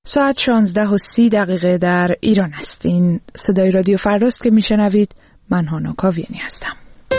ساعت 16:30 در ایران است. این صدای رادیو فرداست که میشنوید. من هانا کاویانی هستم.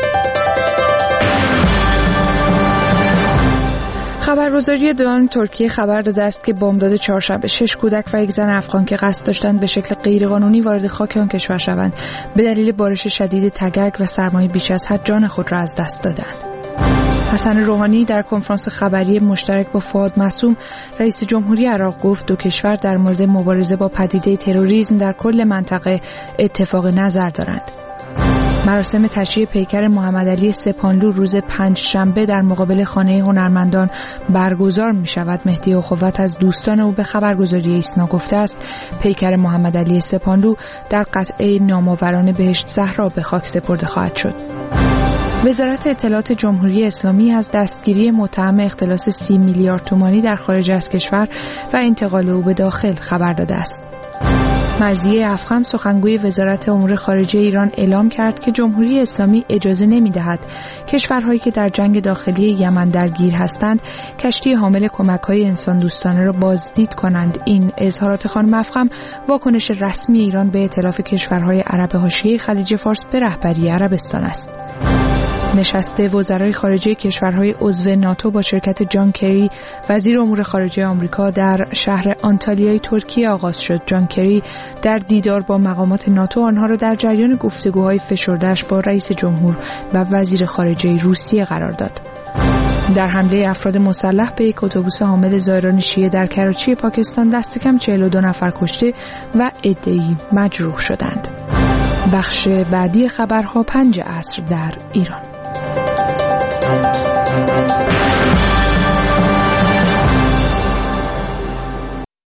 خبرگزاری دان ترکیه خبر داده است که بامداد چهارشنبه 6 کودک و یک زن افغان که قصد داشتند به شکل غیرقانونی وارد خاک آن کشور شوند، به دلیل بارش شدید تگرگ و سرمای بیش از حد جان خود را از دست دادند. حسن روحانی در کنفرانس خبری مشترک با فؤاد معصوم رئیس جمهوری عراق گفت دو کشور در مورد مبارزه با پدیده تروریسم در کل منطقه اتفاق نظر دارند. مراسم تشییع پیکر محمدعلی سپانلو روز پنجشنبه در مقابل خانه هنرمندان برگزار می شود. مهدی اخوت از دوستان او به خبرگزاری ایسنا گفته است پیکر محمدعلی سپانلو در قطعه نامآورانه بهشت زهرا به خاک سپرده خواهد شد. وزارت اطلاعات جمهوری اسلامی از دستگیری متهم اختلاس 30 میلیارد تومانی در خارج از کشور و انتقال او به داخل خبر داده است. مرضیه افخم سخنگوی وزارت امور خارجه ایران اعلام کرد که جمهوری اسلامی اجازه نمی‌دهد کشورهایی که در جنگ داخلی یمن درگیر هستند کشتی حامل کمک‌های انسان‌دوستانه را بازدید کنند. این اظهارات خانم افخم واکنش رسمی ایران به ائتلاف کشورهای عرب حاشیه خلیج فارس به رهبری عربستان است. نشست وزرای خارجه کشورهای عضو ناتو با شرکت جان کری وزیر امور خارجه آمریکا در شهر آنتالیای ترکیه آغاز شد. جان کری در دیدار با مقامات ناتو آنها را در جریان گفتگوهای فشرده‌اش با رئیس جمهور و وزیر خارجه روسیه قرار داد. در حمله افراد مسلح به یک اتوبوس حامل زائران شیعه در کراچی پاکستان دست کم 42 نفر کشته و عده‌ای مجروح شدند. بخش بعدی خبرها 5 عصر در ایران.